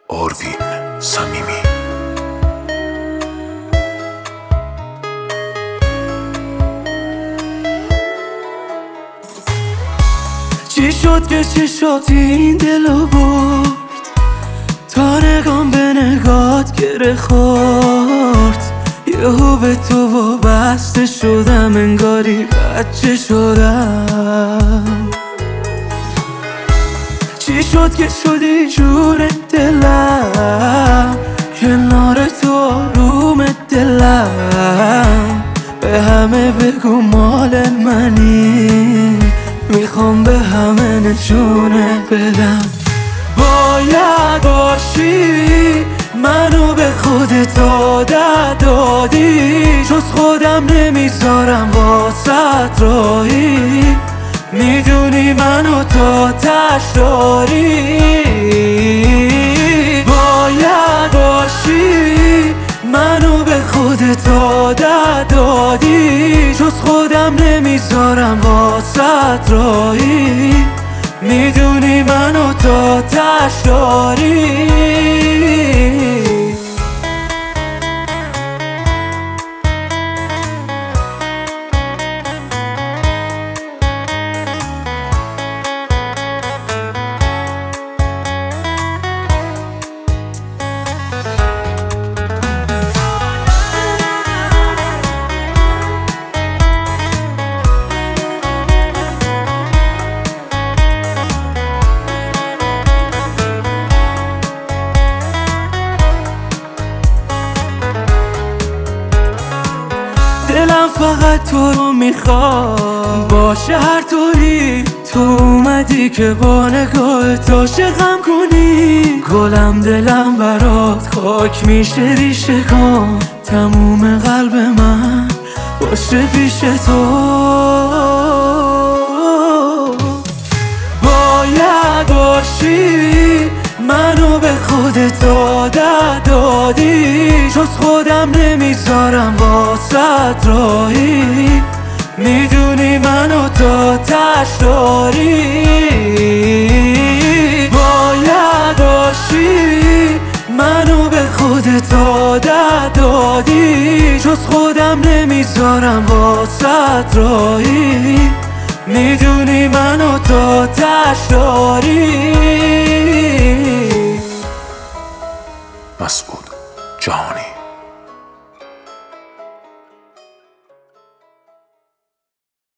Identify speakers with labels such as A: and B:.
A: آروین صمیمی.
B: چی شد که چشات این دلو برد، تا نگام به نگات گره خورد. یهو به تو وابسته شدم، انگاری بچه شدم. چی شد که شدی جون دلم، کنار تو آروم دلم. به همه بگو مال منی، میخوام به همه نشونه بدم. باید باشی، منو به خودت عادت دادی. جز خودم نمیذارم واسط راهی، میدونی منو تا تش داری. باید باشی، منو به خودت عادت دادی. جز خودم نمیذارم واسط راهی، میدونی منو تا تش داری. دلم فقط تو رو میخواد، باشه هر طوری. تو اومدی که با نگاهت عاشقم کنی. گلم دلم برات خاک میشه ریشه کن، تموم قلب من باشه پیش تو. باید باشی، منو به خودت عادت دادی. جز خودم نمیذارم واسط راهی، میدونی منو تا تش داری. باید باشی، منو به خودت عادت دادی. جز خودم نمیذارم واسط راهی، میدونی منو تا تش داری.
A: مسعود جهانی.